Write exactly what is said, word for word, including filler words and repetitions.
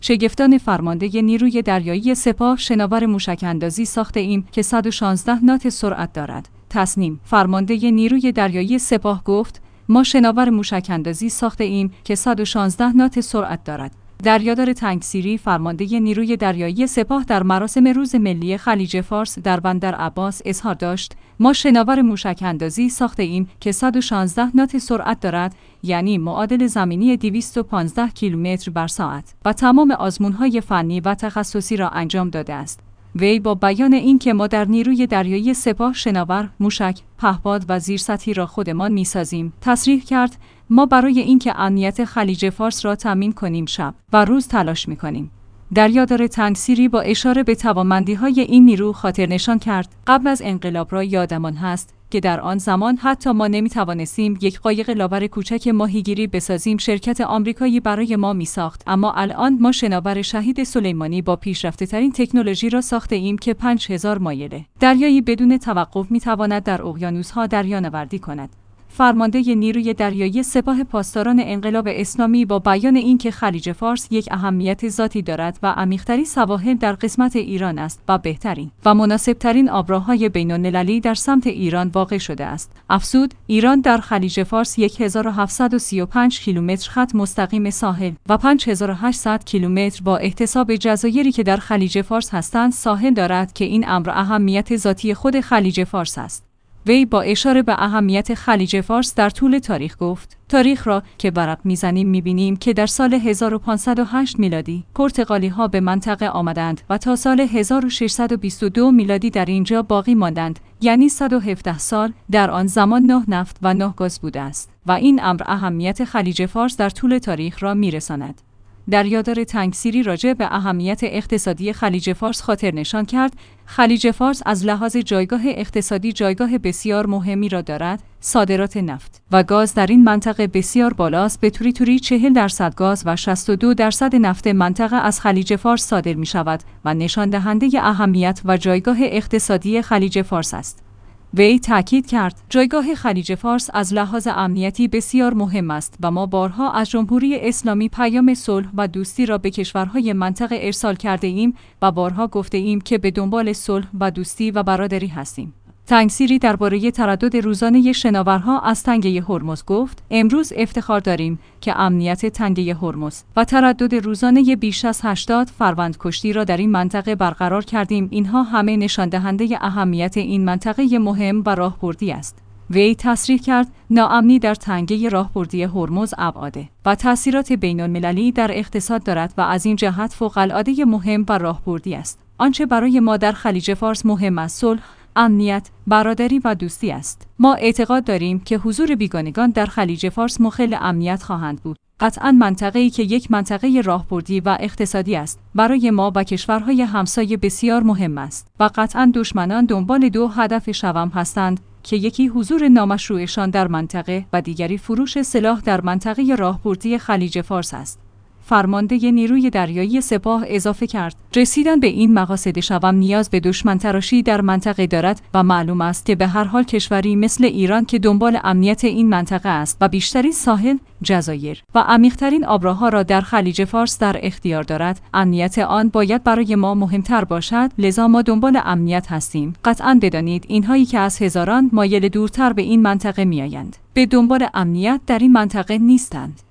شگفتان فرمانده نیروی دریایی سپاه شناور موشک‌اندازی ساخته ایم که صد و شانزده نات سرعت دارد. تصنیم فرمانده نیروی دریایی سپاه گفت: ما شناور موشک‌اندازی ساخته ایم که صد و شانزده نات سرعت دارد. دریادار تنگسیری فرمانده نیروی دریایی سپاه در مراسم روز ملی خلیج فارس در بندر عباس اظهار داشت: ما شناور موشک‌اندازی ساخته ایم که صد و شانزده نات سرعت دارد، یعنی معادل زمینی دویست و پانزده کیلومتر بر ساعت، و تمام آزمون‌های فنی و تخصصی را انجام داده است. وی با بیان اینکه ما در نیروی دریایی سپاه شناور، موشک، پهپاد و زیرسطحی را خودمان می‌سازیم، تصریح کرد: ما برای اینکه امنیت خلیج فارس را تامین کنیم شب و روز تلاش می‌کنیم. دریادار تنگسیری با اشاره به توانمندی‌های این نیرو خاطر نشان کرد: قبل از انقلاب را یادمان هست که در آن زمان حتی ما نمی‌توانستیم یک قایق لاور کوچک ماهیگیری بسازیم شرکت آمریکایی برای ما می‌ساخت، اما الان ما شناور شهید سلیمانی با پیشرفته‌ترین تکنولوژی را ساخته ایم که پنج هزار مایل دریایی بدون توقف می‌تواند در اقیانوس‌ها دریانوردی کند. فرمانده نیروی دریایی سپاه پاسداران انقلاب اسلامی با بیان اینکه خلیج فارس یک اهمیت ذاتی دارد و عمیق‌ترین سواحل در قسمت ایران است و بهترین و مناسبترین آبراهای بین‌المللی در سمت ایران واقع شده است، افزود: ایران در خلیج فارس هزار و هفتصد و سی و پنج کیلومتر خط مستقیم ساحل و پنج هزار و هشتصد کیلومتر با احتساب جزایری که در خلیج فارس هستند ساحل دارد که این امر اهمیت ذاتی خود خلیج فارس است. وی با اشاره به اهمیت خلیج فارس در طول تاریخ گفت: تاریخ را که ورق میزنیم میبینیم که در سال هزار و پانصد و هشت میلادی پرتغالی ها به منطقه آمدند و تا سال هزار و ششصد و بیست و دو میلادی در اینجا باقی ماندند، یعنی صد و هفده سال. در آن زمان نه نفت و نه گاز بوده است و این امر اهمیت خلیج فارس در طول تاریخ را میرساند. دریادار تنگسیری راجع به اهمیت اقتصادی خلیج فارس خاطر نشان کرد: خلیج فارس از لحاظ جایگاه اقتصادی جایگاه بسیار مهمی را دارد. صادرات نفت و گاز در این منطقه بسیار بالاست، به طوری طوری چهل درصد گاز و شصت و دو درصد نفت منطقه از خلیج فارس صادر می شود و نشان دهنده اهمیت و جایگاه اقتصادی خلیج فارس است. وی تاکید کرد: جایگاه خلیج فارس از لحاظ امنیتی بسیار مهم است و ما بارها از جمهوری اسلامی پیام صلح و دوستی را به کشورهای منطقه ارسال کرده ایم و بارها گفته ایم که به دنبال صلح و دوستی و برادری هستیم. تنگسیری درباره تردد روزانه شناورها از تنگه هرمز گفت: امروز افتخار داریم که امنیت تنگه هرمز و تردد روزانه بیش از هشتاد فروند کشتی را در این منطقه برقرار کردیم. اینها همه نشان دهنده اهمیت این منطقه مهم و راهبردی است. وی تصریح کرد: ناامنی در تنگه راهبردی هرمز ابعاد و تأثیرات بین‌المللی در اقتصاد دارد و از این جهت فوق‌العاده مهم و راهبردی است. آنچه برای ما در خلیج فارس مهم است صلح، امنیت، برادری و دوستی است. ما اعتقاد داریم که حضور بیگانگان در خلیج فارس مخل امنیت خواهند بود. قطعاً منطقه‌ای که یک منطقه راهبردی و اقتصادی است برای ما و کشورهای همسایه بسیار مهم است و قطعاً دشمنان دنبال دو هدف شوم هستند که یکی حضور نامشروعشان در منطقه و دیگری فروش سلاح در منطقه راهبردی خلیج فارس است. فرمانده نیروی دریایی سپاه اضافه کرد: رسیدن به این مقاصد شوم نیاز به دشمن تراشی در منطقه دارد و معلوم است که به هر حال کشوری مثل ایران که دنبال امنیت این منطقه است و بیشترین ساحل، جزایر و عمیق‌ترین آبراها را در خلیج فارس در اختیار دارد، امنیت آن باید برای ما مهمتر باشد، لذا ما دنبال امنیت هستیم. قطعاً بدانید اینهایی که از هزاران مایل دورتر به این منطقه میآیند به دنبال امنیت در این منطقه نیستند.